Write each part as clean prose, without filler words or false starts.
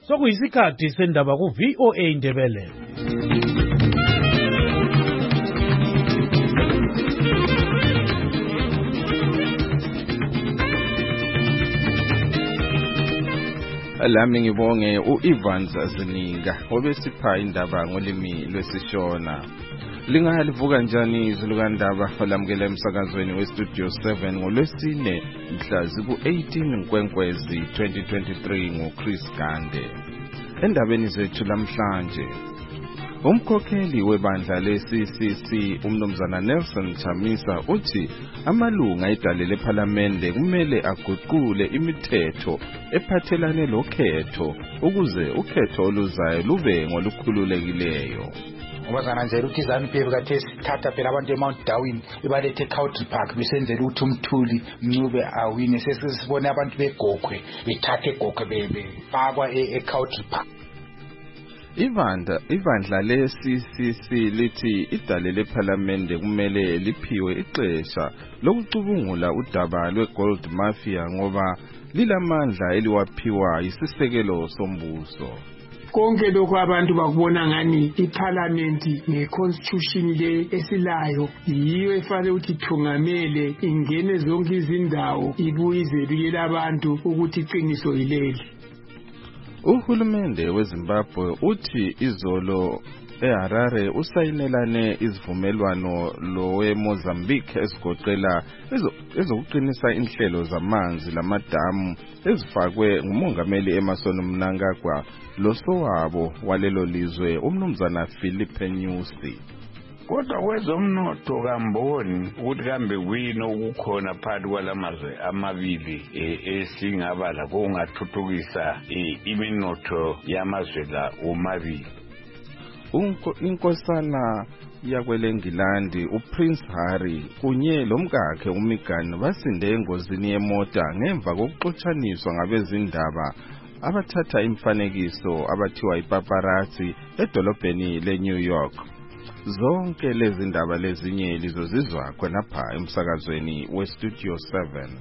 Sokuyisikhathi sendaba ku VOA Indebele. Lami ngibonge uIvans Zininga obesipha indaba ngolimi lwesishona. Lingalivuka kanjani izulu kandaba olamukela emsakazweni weStudio 7 ngolwesine mhla ziku-18 Nkwenkwezi 2023 nguChris Gande. Endabeni zethu namhlanje, umkhokheli webandla le-CCC umnumzana Nelson Chamisa uthi amalunga edale lephalamende kumele aguqule imithetho ephathelane lokhetho ukuze ukhetho oluzayo lube ngolukhululekileyo. Ngoba nje ukuthi ZANU-PF kade sithatha phela abantu eMount Darwin ibalethe eCountry Park besenzela ukuthi uMthuli Ncube awine, sesibone abantu beGokhwe bethathe eGokhwe befakwa eCountry Park. Ibandla le-CCC lithi idale lephalamende kumele liphiwe ixesha lokucubungula udaba lwe-Gold Mafia ngoba lilamandla eliwaphiwa yisisekelo sombuso. Konke lokho abantu bakubona ngani iparliament ngeconstitution le esilayo yiyo efanele ukuthi thungamele ingene zonke izindawo ibuye izelukela abantu ukuthi iqiniso yileli. Uhulumende weZimbabwe uthi izolo eHarare usayinelane izivumelwano loweMozambique ezigoqela ezokuqinisa inhlelo zamanzi lamadamu ezifakwe ngumongameli Emmerson Mnangagwa losowabo walelo lizwe umnumzana Philippe Nyusi. Kodwa kwezomnotho kamboni ukuthi kambe kuyini okukhona phakathi kwalamazwe amabili esingaba lakho kungathuthukisa iminotho yamazwe la omabili. Inkosana yakwelengilandi uPrince Harry kunye lomkakhe uMeghan basinde engozini yemota ngemva kokuxotshaniswa ngabezindaba abathatha imfanekiso abathiwa ipaparazzi edolobheni leNew York. Zonke lezi ndaba lezinye lizozizwa khonapha emsakazweni weStudio 7.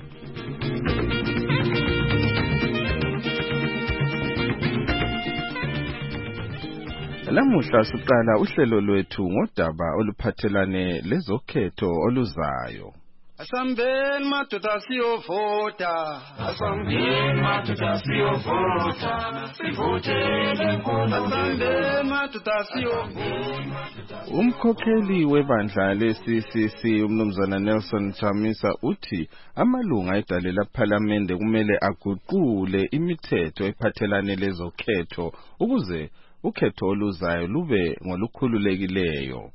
Lamuhla siqala uhlelo lwethu ngodaba oluphathelane lezokhetho oluzayo. Asambeni madoda siyovota, asambeni madoda siyovota, sivotele inkulu. Asambeni madoda siyovota. Umkhokheli webandla le-CCC umnumzana Nelson Chamisa uthi amalunga edale lephalamende kumele aguqule imithetho ephathelane lezokhetho ukuze ukhetho oluzayo lube ngolukhululekileyo.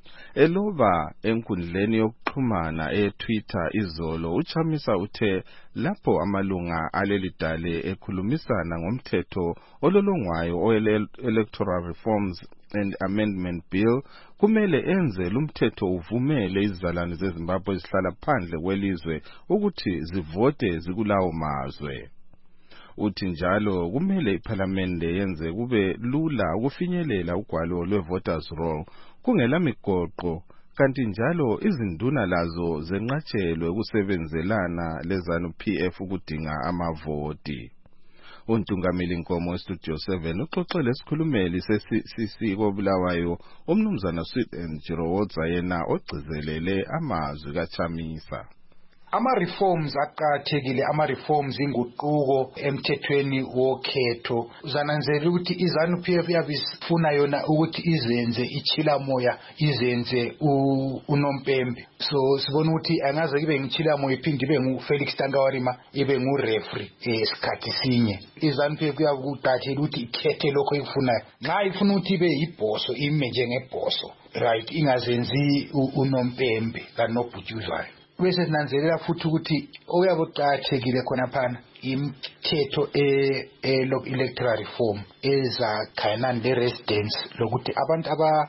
Eloba enkundleni yokuxhumana eTwitter izolo, uChamisa uthe lapho amalunga alelidale ekhulumisana ngomthetho ololongwayo o-Electoral Reforms and Amendment Bill, kumele enze lumthetho uvumele izizalwane zeZimbabwe ezihlala phandle kwelizwe ukuthi zivote zikulawo mazwe. Uthi njalo kumele iParliament yenze kube lula ukufinyelela ugwalo lwe-voters roll kungela migoqo, kanti njalo izinduna lazo zenqatshelwe ukusebenzelana leZANU-PF ukudinga amavoti. Untungameli Nkomo weStudio 7 uxoxele isikhulumeli se-CCC koBulawayo umnumzana Sweet Jirowodza yena ogcizelele amazwi kaChamisa. Ama-reforms aqakathekile, ama-reforms inguquko emthethweni wokhetho. Uzananzela ukuthi iZANU-PF yabifuna yona ukuthi izenze iChilamoya, izenze uNompembe. So sibona ukuthi angaze kibe ngiChilamoya iphinde ibe nguFelix Tangawarima ibe ngureferee esikhathi sinye. iZANU-PF kuyakuqathela ukuthi ikhethe lokho ikufunayo. Nxa ifuna ukuthi ibe yibhoso ime njengebhoso, right, ingazenzi uNompembe kanobhutshuzwayo. Bese sinanzelela futhi ukuthi okuyakuqathekile khona phana imithetho electoral reform ezakhayana le-residence lokuthi abantu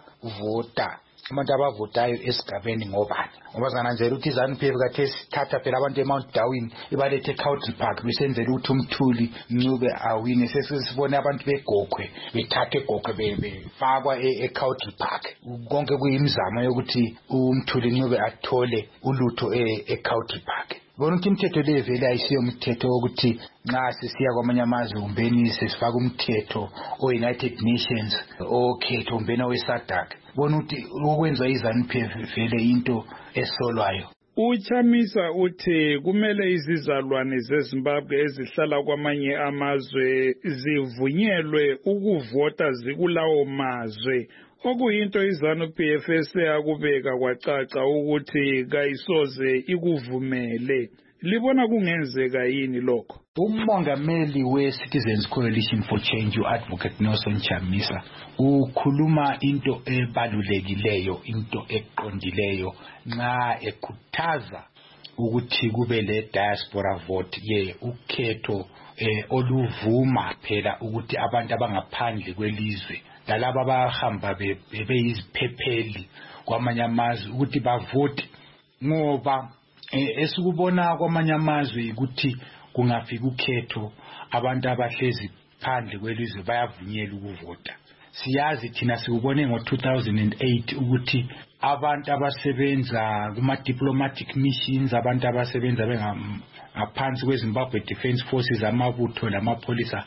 abavotayo esigabeni ngobani. Ngoba sinanzelela ukuthi iZANU-PF kade sithatha phela abantu eMount Darwin ibalethe eCountry Park besenzela ukuthi uMthuli Ncube awine, sesibone abantu beGokhwe bethatha eGokhwe befakwa eCountry Park. Konke kuyimizamo yokuthi uMthuli Ncube athole ulutho eCountry Park. bona ukuthi imithetho le vele ayisiyo umthetho ukuthi nxa sesiya kwamanye amazwe kumbeni sesifaka umthetho o-United Nations okhetho kumbeni we-SADC. Bona ukuthi okwenza iZANU-PF vele into esolwayo. Uchamisa uthi kumele izizalwane zeZimbabwe ezihlala kwamanye amazwe zivunyelwe ukuvota zikulawo mazwe, okuyinto iZANU-PF eseyakubeka kwacaca ukuthi kayisoze ikuvumele. Libona kungenzeka yini lokho? Umongameli we-Citizens Coalition for Change u-Advocate Nelson Chamisa ukhuluma into ebalulekileyo, into eqondileyo nxa ekhuthaza ukuthi kube le diaspora vote ukhetho oluvuma phela ukuthi abantu abangaphandle kwelizwe lalabo abahamba beyiziphepheli kwamanye amazwe ukuthi bavote, ngoba esikubona kwamanye amazwe ukuthi kungafika ukhetho abantu abahlezi phandle kwelizwe bayavunyelwa ukuvota. Siyazi thina sikubone ngo-2008 ukuthi abantu abasebenza kuma-diplomatic missions, abantu abasebenza ngaphansi kweZimbabwe Defence Forces, amabutho lamapholisa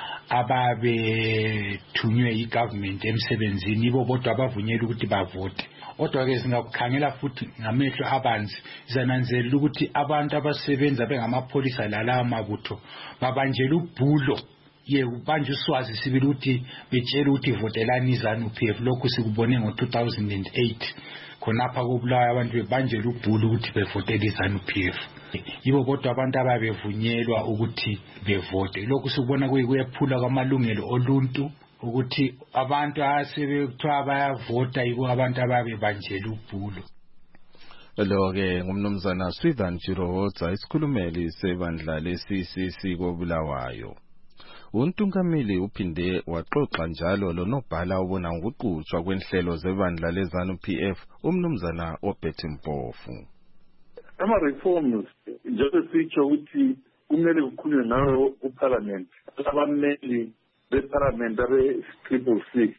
ababethunywe yi-government emsebenzini, ibo bodwa abavunyelwa ukuthi bavote. Kodwa-ke singakukhangela futhi ngamehlo abanzi, sizananzelela ukuthi abantu abasebenza bengamapholisa lalawo mabutho babanjela ubhulo, ubanje uswazi sibili ukuthi betshela ukuthi votelani iZANU-PF. Lokhu sikubone ngo-2008 khonapha kubulawayo abantu bebanjela ubhulo ukuthi bevotele iZANU-PF. Yibo bodwa abantu ababevunyelwa ukuthi bevote. Lokhu sikubona kuyephula kwamalungelo oluntu ukuthi abantu asebekuthiwa bayavota yibo abantu ababebanjela ubhulo. Lo-ke ngumnumzana Swithan Chiroza, isikhulumeli sebandla le-CCC koBulawayo. Untungameli uphinde waxoxa njalo lonobhala ubona ngokuqhutshwa kwenhlelo zebandla leZANU-PF umnumzana oBetty Mpofu. Ama-reforms njengoba sitsho ukuthi kumele kukhulunywe nawo uParliament, abameli beParliament abe-666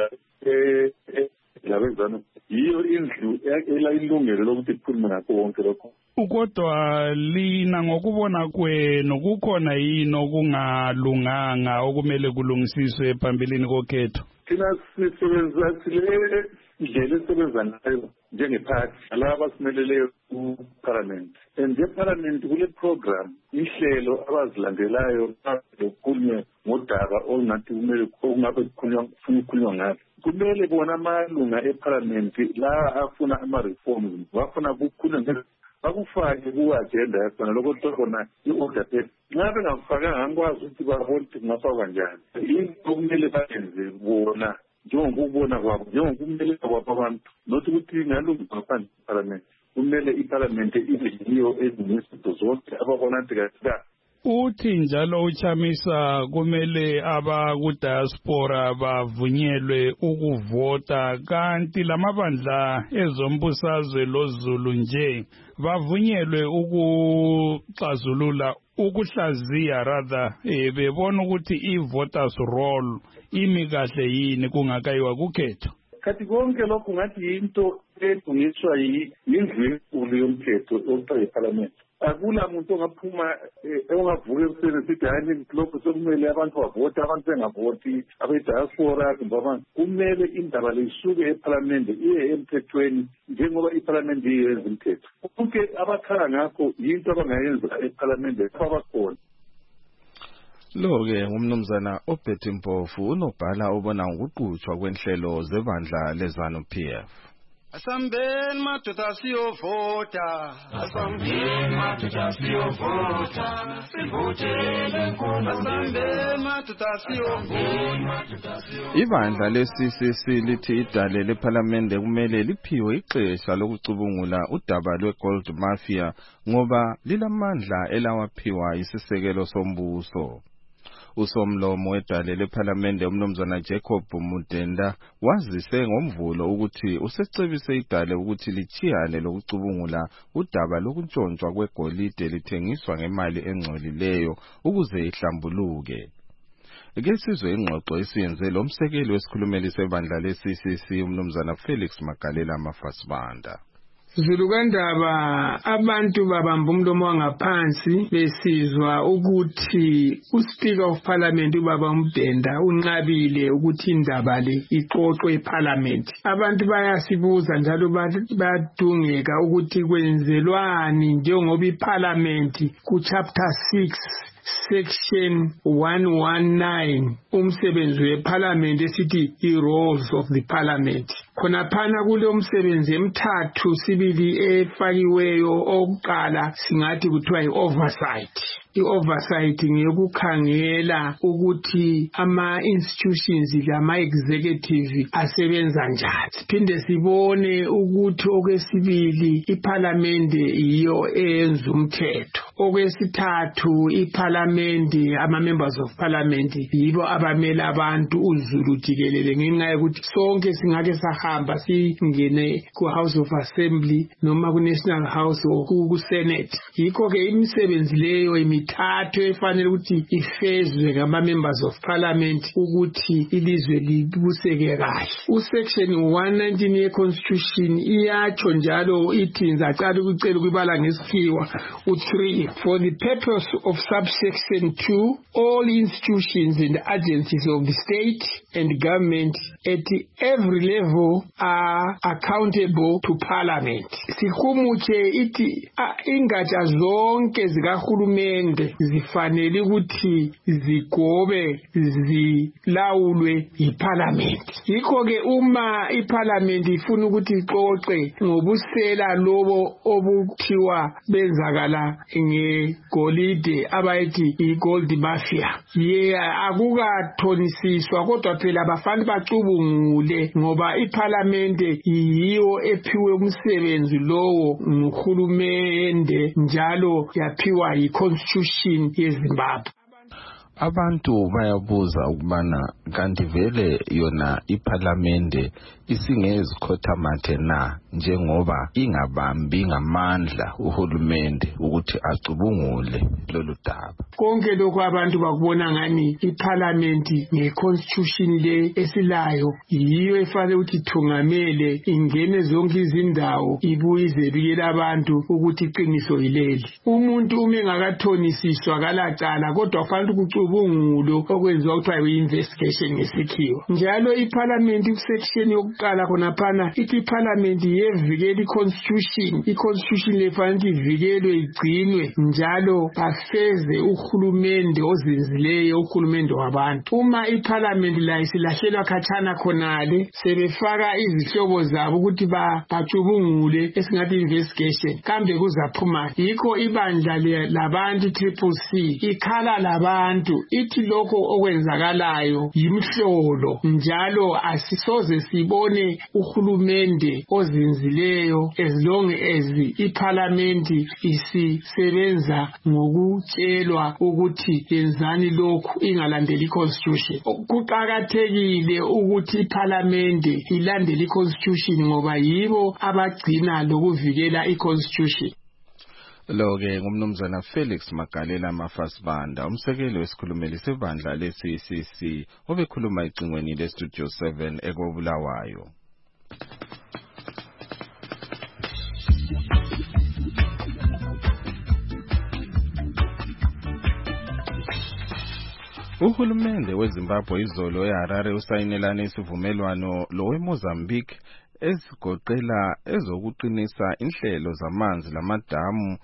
labezanu yiyo indlu elayilungelo lokuthi kukhulume ngakho konke lokho. Kodwa lina ngokubona kwenu kukhona yini okungalunganga okumele kulungisiswe phambilini kokhetho? Thina sisebenza sile indlela esebenza ngayo njengephathi laba abasimeleleyo kuParliament, and eParliament kule program ihlelo abazilandelayo lokukhulunywa ngodaba olungathi kumele kungabe kukhulunywa ngalo. Kumele bona amalunga eParliament la afuna ama-reforms bafuna kukhulunywa bakufake ku-agenda yakhona lokho khona i-order paper. Nxa bengakufakanga angikwazi ukuthi babone ukuthi kungafakwa kanjani. Into kumele bayenze bona njengokubona kwabo, njengokumele kwabo abantu, nothi ukuthi ngalungiswa ngaphandle kweParliament. Kumele iParliament ibe yiyo ezinezinto zonke ababona ukuthi kahle. Uthi njalo uChamisa kumele abakudiaspora bavunyelwe ukuvota, kanti lamabandla ezombusazwe loZulu nje bavunyelwe ukuxazulula ukuhlaziya rather bebona ukuthi i-voters roll imi kahle yini kungakayiwa kukhetho. Kathi konke lokhu ngathi yinto elungiswa yindlu enkulu yomthetho okuthiwa yiParliament. Akula muntu ongaphuma ongavuka ekuseni sithi hayi lokhu sokumele abantu bavote, abantu bengavoti, abe-diaspora kumbe abantu. Kumele indaba lisuke eParliament iye emthethweni njengoba iParliament iyenza umthetho. Konke abakhala ngakho yinto abangayenza eParliament abakhona. Lo-ke ngumnumzana oBetty Mpofu unobhala ubona ngokuqhutshwa kwenhlelo zebandla leZANU-PF. Asambeni madoda siyovota, asambeni madoda siyovota, sivotele inkundla. Asambeni madoda siyovota. Ibandla le-CCC lithi idale leParliament kumele liphiwe ixesha lokucubungula udaba lweGold Mafia ngoba lilamandla elawaphiwa isisekelo sombuso. Usomlomo wedale leParliament umnumzana Jacob Mudenda wazise ngomvulo ukuthi usecebise idale ukuthi lichiyane lokucubungula udaba lokuntshontshwa kwegolide lithengiswa ngemali engcolileyo ukuze ihlambuluke. Ake sizwe ingxoxo esiyenze lomsekeli wesikhulumeli sebandla le-CCC umnumzana Felix Magalela Mafasibanda. Zulukandaba abantu babamba umlomo wangaphansi besizwa ukuthi uSpeaker of Parliament ubaba uMdenda unqabile ukuthi indaba le ixoxwe eParliament. Abantu bayasibuza njalo badungeka ukuthi kwenzelwani njengoba iParliament ku chapter 6 Section 119 umsebenzi weParliament esithi i-roles of the Parliament. Khonaphana kule umsebenzi emithathu sibili efakiweyo okuqala singathi kuthiwa i-oversight. I-oversight ngeyokukhangela ukuthi ama-institutions lama-executive asebenza njani. Siphinde sibone ukuthi okwesibili iParliament yiyo eyenza umthetho. Okwesithathu iParliament ama-members of Parliament yibo abamela abantu uzulu jikelele ngenxa yokuthi sonke singake sahamba singene ku-House of Assembly noma ku-National House or ku-Senate. Yikho-ke imisebenzi leyo imithathu efanele ukuthi ifezwe ngama-members of Parliament ukuthi ilizwe libuseke kahle. Usection 119 ye-Constitution iyatsho njalo ithi ngizacala ukucela ukubala ngesikhiwa u-3 for the purpose of subsection 2 all institutions and agencies of the state and government at every level are accountable to Parliament. Sihumuche iti ingatsha zonke zikahulumende zifanele ukuthi zigobe zilawulwe yiParliament. Yikho-ke uma iParliament ifuna ukuthi ixoxe ngobusela lobo obuthiwa benzakala ngegolide abayithi i-gold mafia, akukathonisiswa kodwa phela abafani bacubungule ngoba iParliament yiyo ephiwe umsebenzi lowo nguhulumende njalo yaphiwa yi-Constitution yeZimbabwe. Abantu bayabuza ukubana kanti vele yona iParliament isingezikhothamathe na njengoba ingabambi ngamandla uhulumende ukuthi acubungule lolu daba. Konke lokho abantu bakubona ngani iParliament ngeConstitution le esilayo yiyo efanele ukuthi thungamele ingene zonke izindawo ibuye izebikele abantu ukuthi iqiniso yileli. Umuntu uma engakathonisiswa kalacala kodwa kufanele ukucubungulo okwenziwa kuthiwa i-investigation ngesikhiwa. Njalo iParliament kusection yokuqala khonaphana ithi iParliament yevikela iConstitution. iConstitution lefanele ivikelwe igcinwe njalo bafeze uhulumende ozinzileyo uhulumende wabantu. Uma iParliament la isilahlelwa khatshana khonale sebefaka izihlobo zabo ukuthi bacubungule esingathi investigation kambe kuzaphuma. Yikho ibandla labantu i-CCC ikhala labantu ithi lokho okwenzakalayo yimhlolo njalo asisoze sibone uhulumende ozinzileyo as long as iParliament isisebenza ngokutshelwa ukuthi yenzani lokhu ingalandeli iConstitution. Kuqakathekile ukuthi iParliament ilandele iConstitution ngoba yibo abagcina lokuvikela iConstitution. Lo-ke ngumnumzana Felix Magalela Mafasibanda, umsekeli wesikhulumeli sebandla le-CCC obekhuluma icingweni le-Studio 7 eKobulawayo. Uhulumende weZimbabwe izolo eHarare usayinelane isivumelwano loweMozambique ezigoqela ezokuqinisa inhlelo zamanzi lamadamu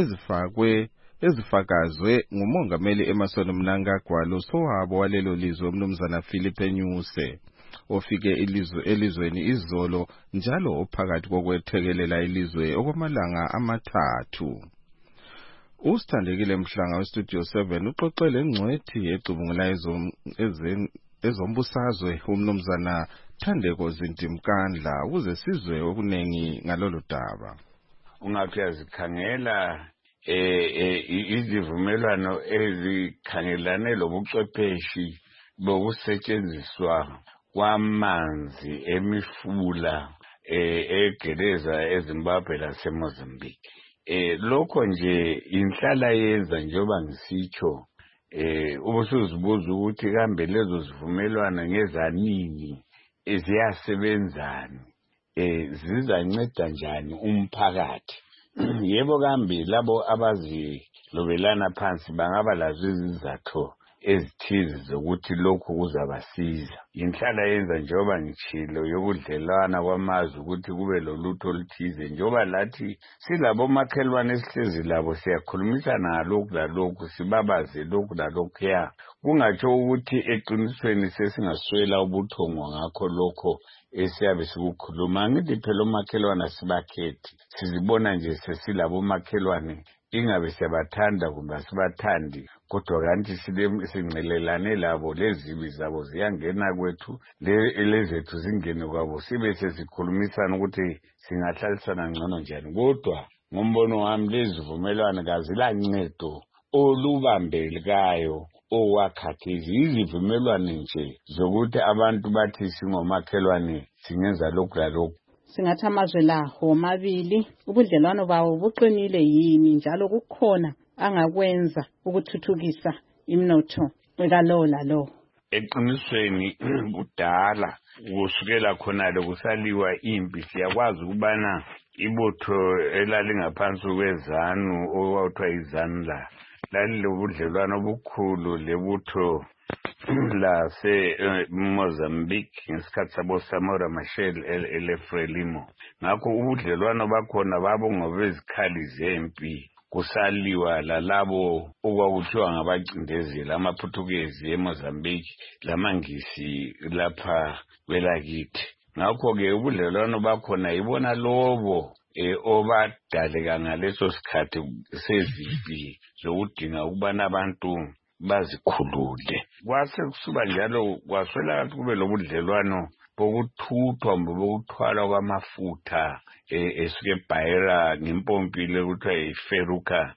ezifakazwe ngumongameli Emmerson Mnangagwa losowabo walelo lizwe umnumzana Philip Nyuse ofike elizweni izolo njalo ophakathi kokwethekelela ilizwe okwamalanga amathathu. Usithandekile Mhlanga weStudio 7 uxoxele ngcwethi ecubungula ezombusazwe umnumzana Thandeko Zintimkandla ukuze sizwe okunengi ngalolu daba. Ungathi yazikhangela izivumelwano ezikhangelane lobuchwepeshi bokusetshenziswa kwamanzi emifula egeleza eZimbabwe laseMozambique. Lokho nje inhlala yenza njengoba ngisitsho ubusuzibuza ukuthi kambe lezo zivumelwano ngezanini ziyasebenzani zizanceda njani umphakathi. Yebo kambe labo abazilobelana phansi bangaba lazo izizathu ezithize zokuthi lokhu kuzabasiza. Inhlala yenza njengoba ngitshilo yokudlelwana kwamazwe ukuthi kube lolutho oluthize njengoba lathi silabo makhelwane esihlezi labo siyakhulumisana ngalokhu lalokhu sibabaze lokhu lalokhu ya kungatsho ukuthi eqinisweni sesingaswela ubuthongo ngakho lokho esiyabe sikukhuluma. Ngithi phela omakhelwane sibakhethi sizibona nje sesilabo makhelwane ingabe siyabathanda kumbe asibathandi kodwa kanti sincelelane labo lezibi zabo ziyangena kwethu lezethu zingene kwabo sibe sesikhulumisana ukuthi singahlalisana ngcono njani. Kodwa ngombono wami lezivumelwano kazilancedo olubambelekayo owakhathesi. Izivumelwano nje zokuthi abantu bathi singomakhelwane singenza lokhu lalokhu. Singathi amazwe la womabili ubudlelwano bawo buqinile yini njalo kukhona angakwenza ukuthuthukisa imnotho wekalowo lalowo. Eqinisweni kudala kusukela khonale kusaliwa impi siyakwazi ukubana ibutho elalingaphansi kwezanu okwakuthiwa izanu lalilobudlelwano obukhulu lebutho lase Mozambique ngesikhathi sabo Samora Machel eFrelimo. Ngakho ubudlelwano bakhona babongobezikhali zempi kusaliwa lalabo okwakuthiwa ngabacindezeli amaPortuguese eMozambique lamangisi lapha kwelakithi. Ngakho-ke ubudlelwano bakhona ibona lobo obadaleka ngaleso sikhathi sezimpi zokudinga ukubana abantu bazikhulule. Kwase kusuba njalo kwaswela kube lobudlelwano bokuthuthwa bokuthwala kwamafutha esuke eBaira ngempompi lekuthiwa iFeruka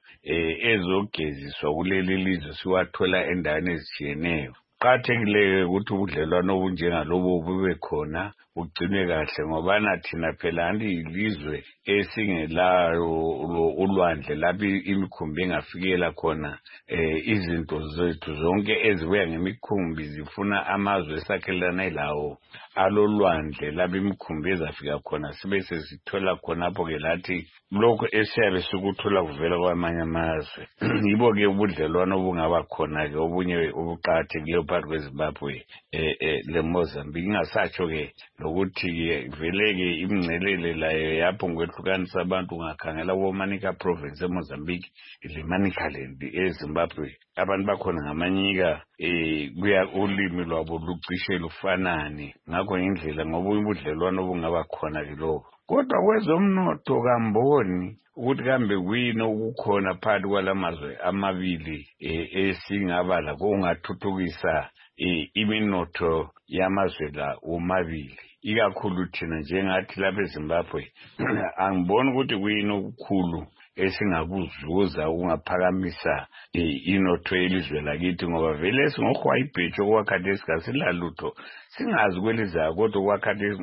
ezogeziswa kuleli lizwe siwathola endaweni ezitshiyeneyo. Kuqakathekile ukuthi ubudlelwano obunjengalobo bube khona bugcinwe kahle ngoba thina phela ilizwe esingelayo ulwandle lapho imikhumbi engafikela khona. Izinto zethu zonke ezibuya ngemikhumbi zifuna amazwe esakhelana lawo alolwandle lapho imikhumbi ezafika khona sibe sesithola khonapho-ke lathi lokho esiyabe sikuthola kuvela kwamanye amazwe. Yibo-ke ubudlelwano obungaba khona-ke obunye obuqakathekileyo phakathi kweZimbabwe leMozambique. Ingasatsho-ke lokuthi vele-ke imingcelele layo yapho ngokwehlukanisa abantu ungakhangela kumanika province eMozambique leManicaland eZimbabwe abantu bakhona ngamanyika kuya ulimi lwabo lucishe lufanane. Ngakho indlela ngoba ubudlelwano obungaba khona-ke lokho. Kodwa kwezomnotho kamboni ukuthi kambe kuyini okukhona phakathi kwalamazwe amabili esingaba lakho ungathuthukisa iminotho yamazwe la omabili ikakhulu thina njengathi lapha eZimbabwe. Angiboni ukuthi kuyini okukhulu esingakuzuza ungaphakamisa inotho yelizwe lakithi ngoba vele singohwayibhejo okwakhathesi kasilalutho singazi kwelizayo kodwa okwakhathesi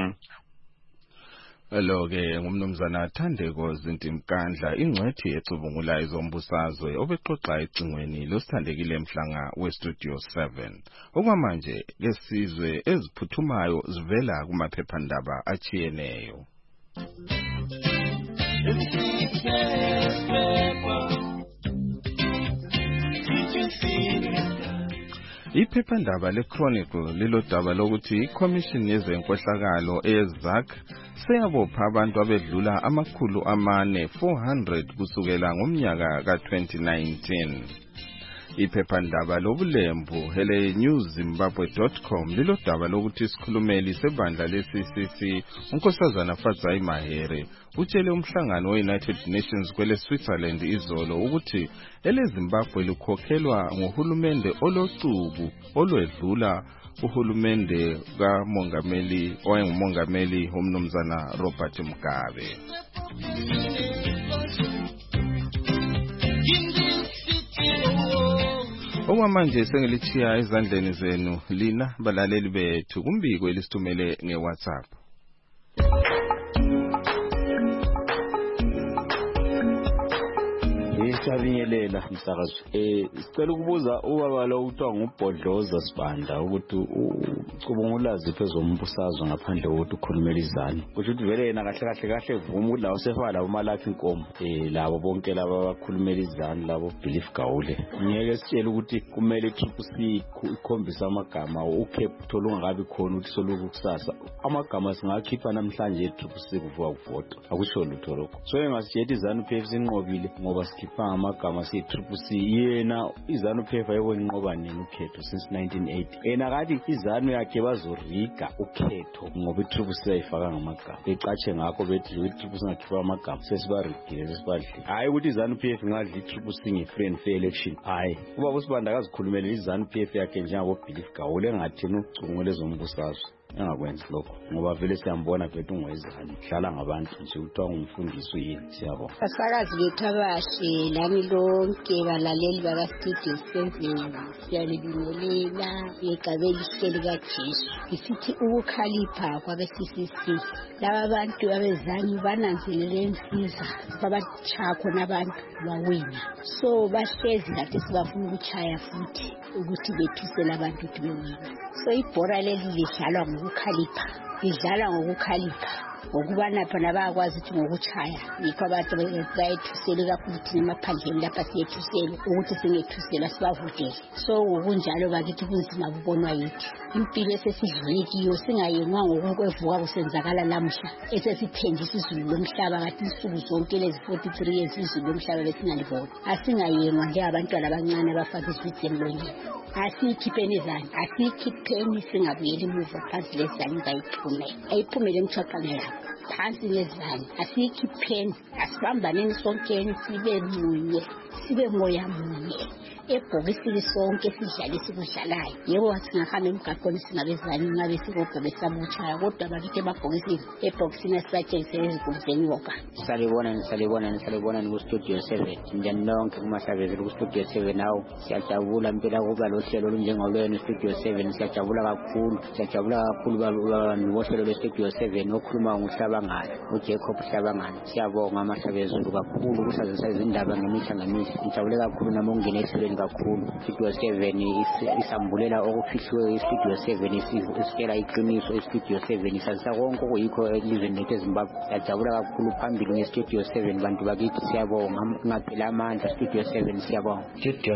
Lo-ke ngumnumzana Thandeko Zintimkandla ingcwethi ecubungula ezombusazwe obexoxa ecingweni losithandekile Mhlanga weStudio 7. Okwamanje lesizwe eziphuthumayo zivela kumaphephandaba achiyeneyo. Iphephandaba leChronicle lilodaba lokuthi iCommission yezenkohlakalo eZAC seyabopha abantu abedlula 400 kusukela ngomnyaka ka2019. Iphephandaba lobulembu hele newszimbabwe.com lilodaba lokuthi isikhulumeli sebandla leCCC uNkosazana Fadzai Mahere utshele umhlangano weUnited Nations kwele Switzerland izolo ukuthi eleZimbabwe likhokhelwa ngohulumende olocubu olwedlula uhulumende kamongameli owayengumongameli umnumzana Robert Mugabe. Okwamanje sengilithiya ezandleni zenu lina balaleli bethu kumbiko elisithumele ngeWhatsApp. Siyabingelela msakazo. Sicela ukubuza ubaba lo uthiwa ngubhodloza Sibanda ukuthi ucubungula zipho ezombusazwe ngaphandle kokuthi ukhulumela izani. Kusho ukuthi vele yena kahle vuma ukuthi lawo sefaka labo Malaki Nkomo labo bonke laba abakhulumela izani labo Belief Gawule. Ngeke sitshele ukuthi kumele i-Triple-C ikhombisa amagama ukhepu thola ungakabi khona ukuthi soluku kusasa. Amagama singakhipha namhlanje i-Triple-C kuvuka kuvota. Akusho lutho lokho. So engasitshela izanu-PF sinqobile ngoba sikhipha amagama siyi-Triple-C. Yena izanu-PF ayekwenqoba nini ukhetho since 1980. Yena kathi izanu yakhe bazoriga ukhetho ngoba i-Triple-C ayifaka ngamagama. Becatshe ngakho bethi i-Triple-C ngakhipha amagama sesibarigile sesibadle. Hayi ukuthi izanu-PF ngadla i-Triple-C nge-free and fair election. Hayi ubaba uSibanda akazikhulumela izanu-PF yakhe njengabo Belief Gawule engathini ukucungula ezombusazwe. Engakwenzi lokho ngoba vele siyambona bethu ungwezani hlala ngabantu nje uthiwa ngumfundisi yini. Siyabonga basakazi bethu abahle lami lonke balaleli baka-Studio 7 siyalibingelela igabeli ihleli kaJesu ngisithi ukukhalipha kwabe-CCC laba bantu abezanyu bananzelele insiza babatshaya khona abantu bawina so bahlezi kade sibafuna ukutshaya futhi ukuthi bethusele abantu ukuthi bewina so ibhora leli lidlalwa ngokukhalipha ngokubana phana bayakwazi ukuthi ngokutshaya yikho abantu bayethusele kakhulu thina emaphandleni lapha siyethusele ukuthi singethusela sibavotele so ngokunjalo bakithi kunzima kubonwa yithi impilo esesidlule kiyo singayenwa ngokwevuka kusenzakala lamuhla esesithenjisa izulu lomhlaba ngathi insuku zonke lezi 43 years izulu lomhlaba besingalibona asingayenwa njengabantwana abancane abafaka izwidzi emlonyeni asikhipheni izani asikhipheni singabuyeli emuva phansi lezani ayiphumele emthwaqane yabo phansi lezani asikhipheni asibambaneni sonkeni sibe moya munye ebhokisini sonke sidlale sikudlalayo yebo singahamba emgaqweni singabezani ngabe sikobhobe sabutshaya kodwa bakithi emabhokisini ebhokisini asibatshengisele ezinkundleni woka nisalibona ku-Studio 7 njani lonke kumahlabezeli ku-Studio 7 nawo siyajabula mpela kuba lo hlelo olunjengolwenu Studio 7 siyajabula kakhulu bantu bohlelo lwe-Studio 7 okhuluma nguHlabangani uJacob Hlabangani siyabonga amahlabezulu kakhulu kusazisa izindaba ngemihla ngijabule kakhulu nami ukungena ehlelweni kakhulu Studio 7 isambulela okufihliwe iStudio 7 isikela iqiniso iStudio 7 isazisa konke okuyikho elizweni lethu eZimbabwe siyajabula kakhulu phambili ngeStudio 7 bantu bakithi siyabonga ngaphela amandla Studio 7 siyabonga Studio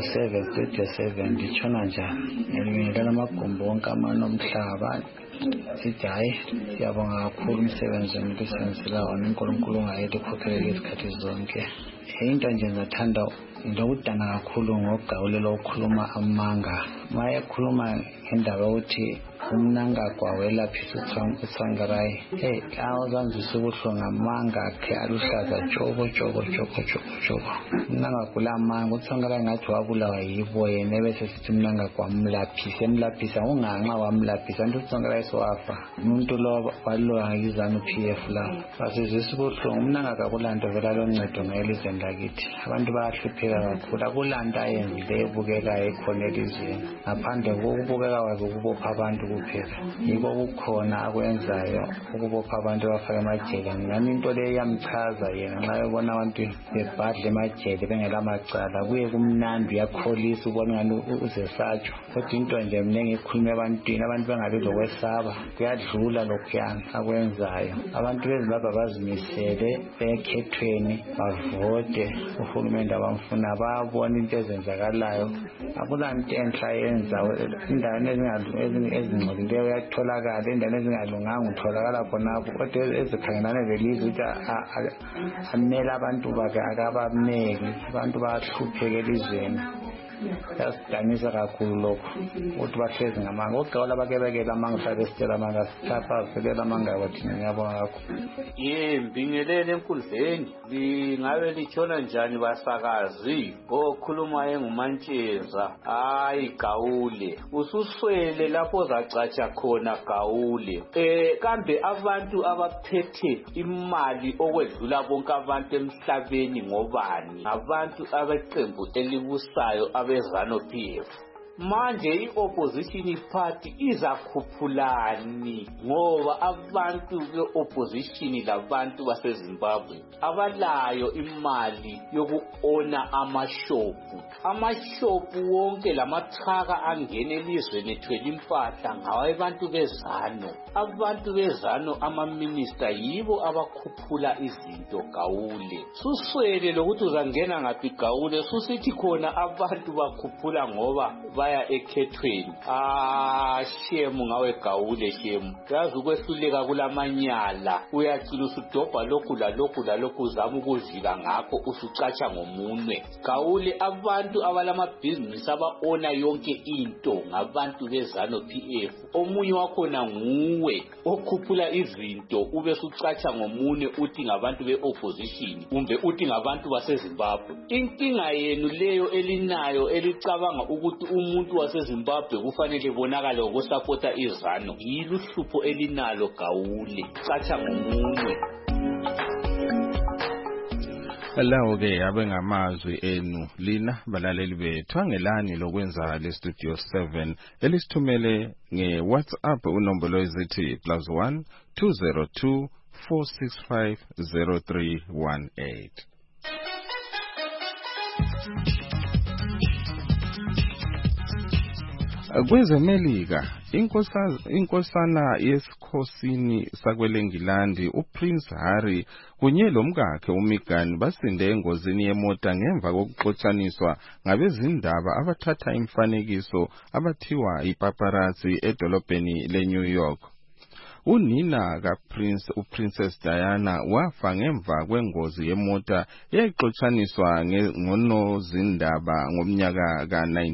7 nditshona njani ngibingelela amagumbi wonke amanomhlaba sithi hayi siyabonga kakhulu umsebenzi engisenzela wona uNkulunkulu ungayedwa ukhokhelele izikhathi zonke into nje ngizathanda ndokudana kakhulu ngoGawule lokukhuluma amanga mayekhuluma ngendaba ukuthi umnangagwa welaphisa uTsvangirai awuzanzisa ubuhlungu amanga akhe aluhlaza tshoko umnangagwa lamanga uTsvangirai ngathi wabulawa yibo yena bese sithi umnangagwa emlaphisa unganxa wamlaphisa nto uTsvangirai sowafa umuntu lo walowa izanu-PF la basizisa ubuhlungu umnangagwa kulanto vela loncedo ngelizweni lakithi abantu bayahlupheka kakhulu akulanto ayenzileyo ebukekayo ekhona elizweni ngaphandle kokubukeka kwakhe ukubopha abantu kuphela yiko kukhona akwenzayo ukubopha abantu abafaka emajele ngani into leyo iyamchaza yena nxa ebona abantu bebhadla emajele bengela macala kuye kumnandi uyakholisa ubona ngani uzesatshwa kodwa into nje mina ngikhuluma ebantwini abantu bengabi lokwesaba kuyadlula lokhuyana akwenzayo abantu beZimbabwe bazimisele bekhethweni bavote uhulumende abamfuna babona into ezenzakalayo akulanto enhla yenza indaweni ezingcolileyo uyatholakala endaweni ezingalunganga utholakala khonapho kodwa ezikhangelane lelizwe ukuthi amele abantu bakhe akabameli abantu bahlupheke elizweni yasidanisa kakhulu lokho ukuthi bahlezi ngamanga oGawula bakebekela amanga sabesitshela amanga sithaphazela amanga yabo thina ngiyabonga kakhulu mbingelele enkundleni lingabe litshona njani basakazi okhuluma engumantsheza hayi Gawule ususwele lapho ozacatsha khona Gawule kambe abantu abaphethe imali okwedlula bonke abantu emhlabeni ngobani abantu abeqembu elibusayo abeZanu-PF manje i-opposition party izakhuphulani ngoba abantu be-opposition labantu baseZimbabwe abalayo imali yoku-ona amashopu wonke lamathaka angene elizweni ethwele impahla ngawabantu bezano. Abantu bezano amaminista yibo abakhuphula izinto Gawule. Suswele lokuthi uzangena ngaphi Gawule, susithi khona abantu bakhuphula ngoba baya ekhethweni. Shemu ngawe Gawule, shemu. Yazi ukwehluleka kulamanyala, uyacila usudobha lokhu lalokhu uzama ukuzika ngakho usucatsha ngomunwe. Gawule, abantu abalamabhizinisi abaona yonke into ngabantu bezano PF. Omunye wakhona nguwe okhuphula izinto ube sucatsha ngomunwe uthi ngabantu be-opposition kumbe uthi ngabantu baseZimbabwe. Inkinga yenu leyo elinayo elicabanga ukuthi umuntu waseZimbabwe kufanele bonakale ukusapota izano, yiluhlupho elinalo Gawule, catsha ngomunwe. Lawo ke abengamazwi enu lina balaleli bethu. Angelani lokwenza le studio 7 elisithumele nge WhatsApp unombolo ezithi +1 202 465 0318. Kwezemelika inkosana yesikhosini sakwelengilandi uPrince Harry kunye lomkakhe uMeghan basinde engozini yemota ngemva kokuxotshaniswa ngabezindaba abathatha imfanekiso abathiwa ipaparazzi edolobheni leNew York. Unina kaPrince uPrincess Diana wafa ngemva kwengozi yemota eyayixotshaniswa ngonozindaba ngomnyaka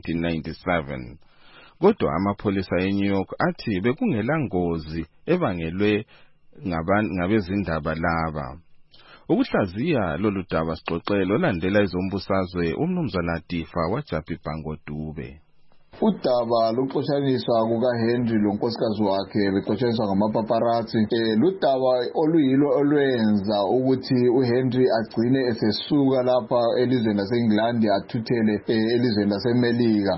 ka-1997. Kodwa amapholisa eNew York athi bekungela ngozi ebangelwe ngabezindaba laba. Ukuhlaziya lolu daba sixoxelo landela izombusazwe umnumzana Tifa waJaphi Bhango Dube. Udaba lokuxotshaniswa kukaHenry lonkosikazi wakhe bexotshaniswa ngamapaparazzi ludaba oluyilo olwenza ukuthi uHenry agcine esesuka lapha elizweni laseNgilandi athuthele elizweni laseMelika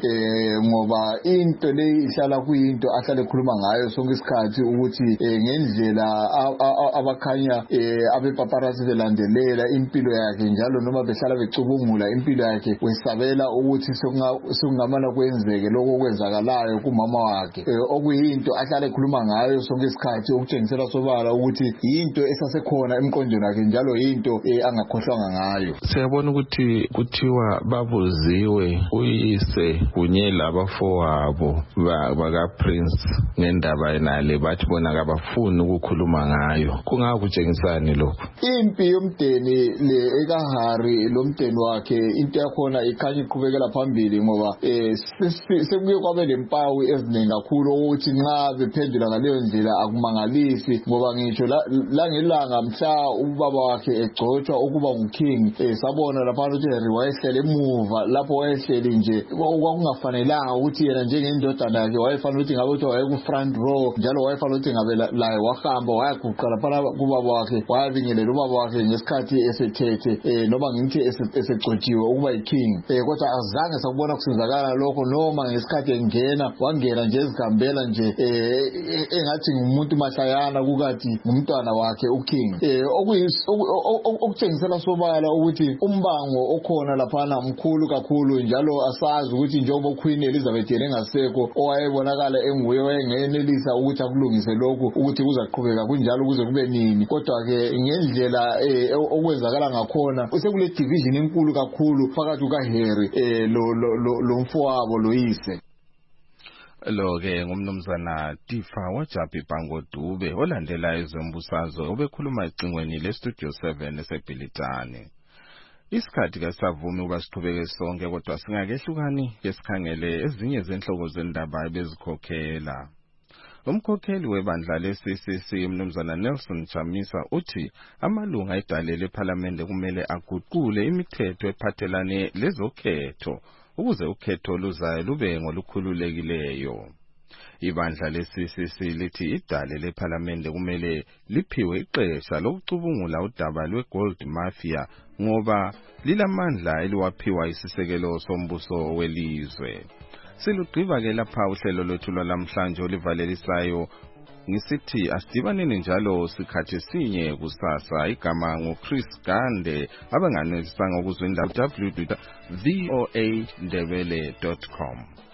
ngoba into leyi ihlala kuyinto ahlale khuluma ngayo sonke isikhathi ukuthi ngendlela abakhanya abepaparazzi belandelela impilo yakhe njalo noma behlala becubungula impilo yakhe wesabela ukuthi sokungamana kwenzeke lokho kwenzakalayo kumama wakhe okuyinto ahlale ekhuluma ngayo sonke isikhathi okutshengisela sobala ukuthi into esasekhona emqondweni wakhe njalo into angakhohlwanga ngayo. Siyabona ukuthi kuthiwa babuziwe uyise kunye labafowabo bakaPrince ngendaba yenale bathi bona kabafuni ukukhuluma ngayo. Kungakutshengisani lokho? Impi yomdeni le ekaHarry lomdeni wakhe into yakhona ikhanya iqhubekela phambili ngoba sekuye kwabe lempawu eziningi kakhulu ukuthi nxa bephendula ngaleyo ndlela akumangalisi ngoba ngisho la ngelanga mhla ubaba wakhe egcotshwa ukuba nguking sabona lapha ukuthi Harry wayehlele emuva lapho wayehleli nje kwakungafanelanga ukuthi yena njengendodana yakhe wayefanele ukuthi ngabe uthi waye ku front row njalo wayefanele ukuthi ngabe laye wahamba wayaguqa lapha kubaba wakhe wayabingelela ubaba wakhe ngesikhathi esethethe noma ngithi esegcotshiwe ukuba yiking kodwa azange sakubona kusenzakala lokho noma ngesikhathi engena wangena nje ezigambela nje engathi ngumuntu mahlayana kukathi ngumntwana wakhe uking okutshengisela sobala ukuthi umbango okhona laphana mkhulu kakhulu njalo asazi ukuthi njengoba uQueen Elizabeth yena engasekho owayebonakala enguye wayengenelisa ukuthi akulungise lokhu ukuthi kuzaqhubeka kunjalo kuze kube nini kodwa ke ngendlela okwenzakala ngakhona usekule division enkulu kakhulu phakathi kukaHarry lo mfowabo loyise. Lo ke ngumnumzana Tifa waJaphi Bhango Dube olandela izombusazwe obekhuluma ecingweni lestudio 7 eseBhilitane. Isikhathi kasavumi uba siqhubeke sonke kodwa singakehlukani ngesikhangele ezinye zenhloko zendaba ebezikhokhela. Umkhokheli webandla leCCC umnumzana Nelson Chamisa uthi amalunga edale lePhalamende kumele aguqule imithetho ephathelane lezokhetho ukuze ukhetho luzayo lube ngolukhululekileyo. Ibandla leCCC lithi idale lePhalamende kumele liphiwe ixesha lokucubungula udaba lweGold Mafia ngoba lilamandla eliwaphiwa isisekelo sombuso welizwe. Silugqiba ke lapha uhlelo lwethu lwalamhlanje olivalelisayo ngisithi asidibaneni njalo sikhathi sinye kusasa. Igama nguChris Gande, abanganelisanga ukuzwa indaba www.voandebele.com.